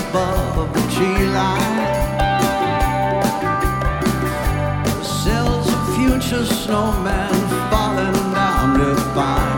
above the tree line. The cells of future snowmen falling down to find.